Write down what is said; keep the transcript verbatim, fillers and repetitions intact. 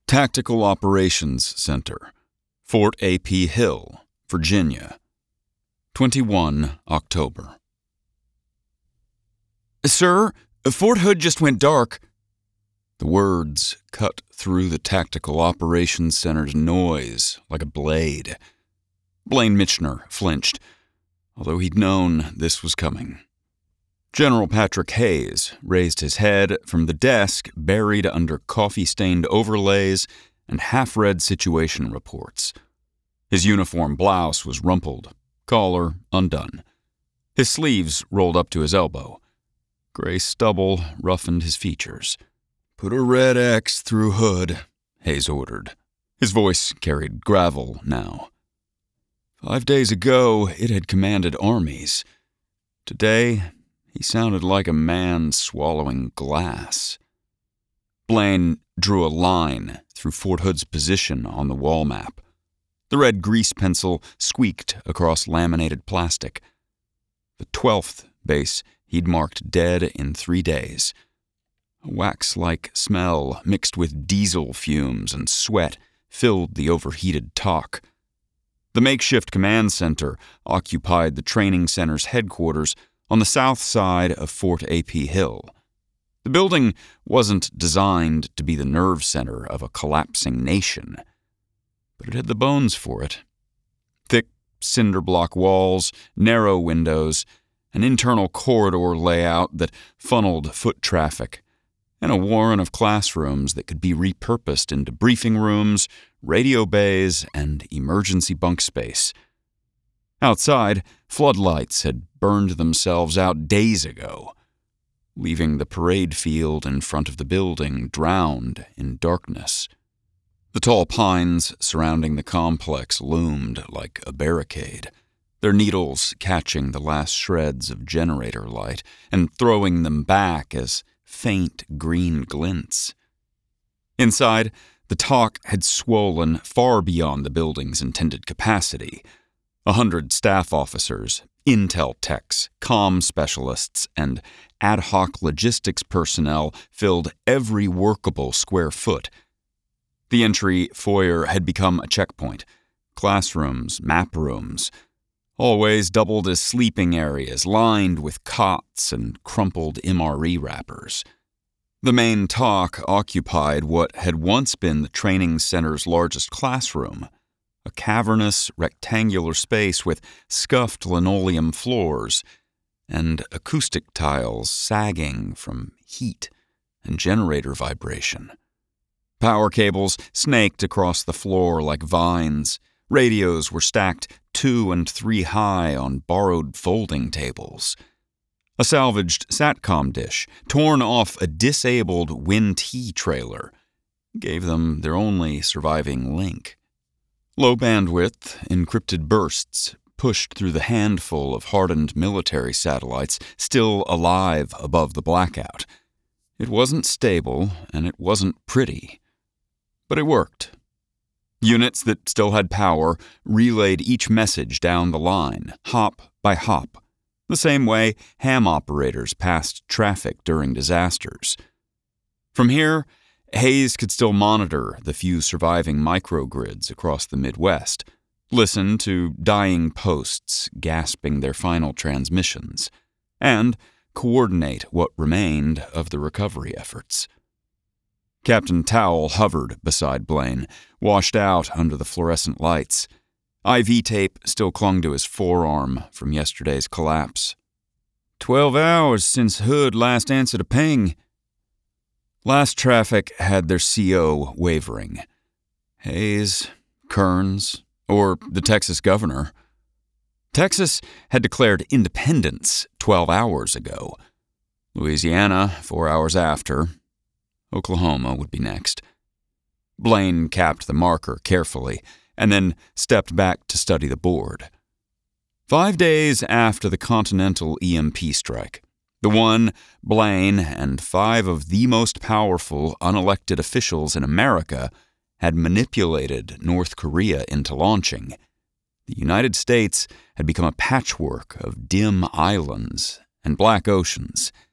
Tactical Operations Center, Fort A P Hill, Virginia, twenty-first October. "Sir, Fort Hood just went dark." The words cut through the Tactical Operations Center's noise like a blade. Blaine Michener flinched, although he'd known this was coming. General Patrick Hayes raised his head from the desk buried under coffee-stained overlays and half-read situation reports. His uniform blouse was rumpled, collar undone. His sleeves rolled up to his elbow. Gray stubble roughened his features. "Put a red X through Hood," Hayes ordered. His voice carried gravel now. Five days ago, it had commanded armies. Today, he sounded like a man swallowing glass. Blaine drew a line through Fort Hood's position on the wall map. The red grease pencil squeaked across laminated plastic. The twelfth base he'd marked dead in three days. A wax-like smell mixed with diesel fumes and sweat filled the overheated talk. The makeshift command center occupied the training center's headquarters on the south side of Fort A P Hill. The building wasn't designed to be the nerve center of a collapsing nation, but it had the bones for it. Thick cinder block walls, narrow windows, an internal corridor layout that funneled foot traffic, and a warren of classrooms that could be repurposed into briefing rooms, radio bays, and emergency bunk space. Outside, floodlights had burned themselves out days ago, leaving the parade field in front of the building drowned in darkness. The tall pines surrounding the complex loomed like a barricade, their needles catching the last shreds of generator light and throwing them back as faint green glints. Inside, the talk had swollen far beyond the building's intended capacity. A hundred staff officers, intel techs, comm specialists, and ad hoc logistics personnel filled every workable square foot. The entry foyer had become a checkpoint. Classrooms, map rooms, always doubled as sleeping areas lined with cots and crumpled M R E wrappers. The main talk occupied what had once been the training center's largest classroom, a cavernous, rectangular space with scuffed linoleum floors and acoustic tiles sagging from heat and generator vibration. Power cables snaked across the floor like vines. Radios were stacked two and three high on borrowed folding tables. A salvaged SATCOM dish, torn off a disabled Win-T trailer, gave them their only surviving link. Low bandwidth, encrypted bursts pushed through the handful of hardened military satellites still alive above the blackout. It wasn't stable, and it wasn't pretty. But it worked. Units that still had power relayed each message down the line, hop by hop, the same way ham operators passed traffic during disasters. From here, Hayes could still monitor the few surviving microgrids across the Midwest, listen to dying posts gasping their final transmissions, and coordinate what remained of the recovery efforts. Captain Towle hovered beside Blaine, washed out under the fluorescent lights. I V tape still clung to his forearm from yesterday's collapse. Twelve hours since Hood last answered a ping. Last traffic had their C O wavering. Hayes, Kearns, or the Texas governor. Texas had declared independence twelve hours ago. Louisiana, four hours after. Oklahoma would be next. Blaine capped the marker carefully and then stepped back to study the board. Five days after the Continental E M P strike, the one Blaine and five of the most powerful unelected officials in America had manipulated North Korea into launching. The United States had become a patchwork of dim islands and black oceans,